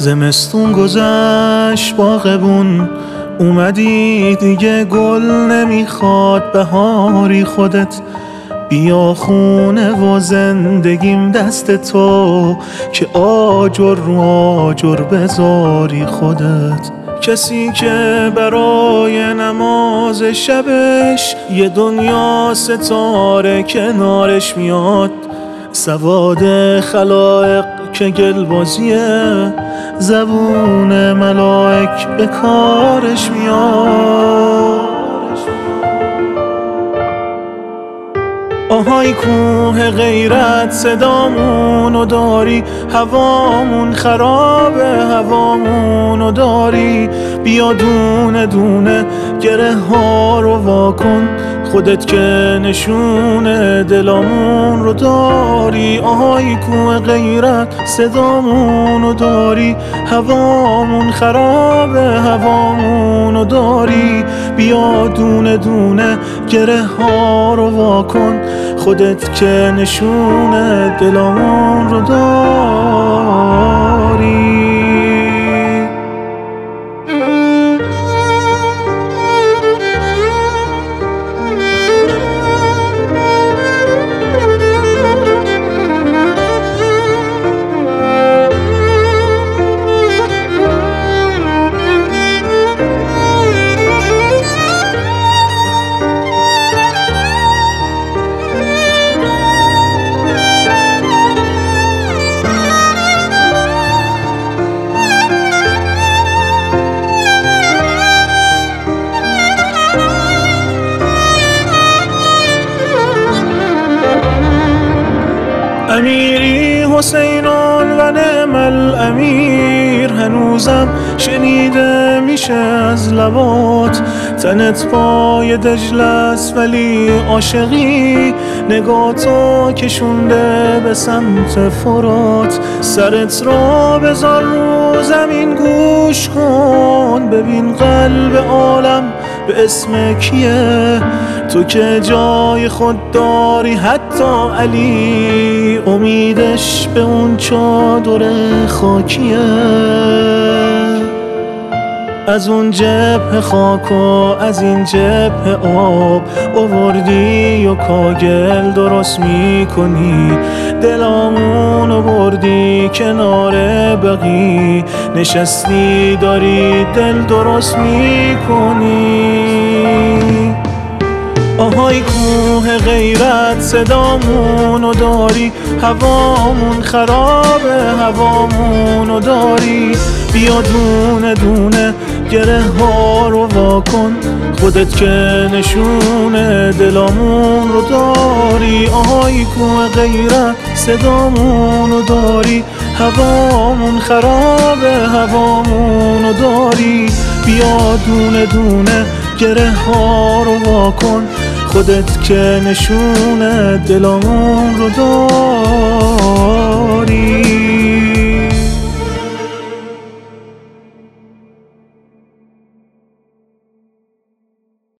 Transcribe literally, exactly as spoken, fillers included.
زمستون گذشت باغبون، اومدی دیگه گل نمیخواد بهاری خودت. بیا خونه و زندگیم دست تو که آجر رو آجر بذاری خودت. کسی که برای نماز شبش یه دنیا ستاره کنارش میاد، سواد خلائق که گلبازیه، زبون ملائک به کارش میاد. آهای کوه غیرت صدامونو داری، هوامون خرابه هوامونو داری. بیا دونه دونه گره ها رو واکن، خودت که نشونه دلامون رو داری. آهای کوه غیرت صدامونو داری، هوامون خرابه هوامونو داری. بیا دونه دونه گره ها رو واکن، خودت که نشونه دلامون رو داری. امیری حسینون و نعم الامیر، هنوزم شنیده میشه از لبات. تنت پای دجله است ولی عاشقی، نگاتو کشونده به سمت فرات. سرت را بذار رو زمین گوش کن، ببین قلب عالم به اسم کیه. تو که جای خود داری حتی علی، امیدش به اون چادر خاکیه. از اون جبه خاک و از این جبه آب آوردی و کاگل درست میکنی. دلامونو بردی کنار بقی، نشستی داری دل درست میکنی. آهای کوه غیرت صدامونو داری، هوامون خرابه هوامونو داری. بیا دونه دونه گره ها رو واکن، خودت که نشونه دلامون رو داری. آهای کوه غیرت صدامونو داری، هوامون خرابه هوامونو داری. بیا دونه دونه گره ها رو واکن، خودت که نشونه دلامون رو داری.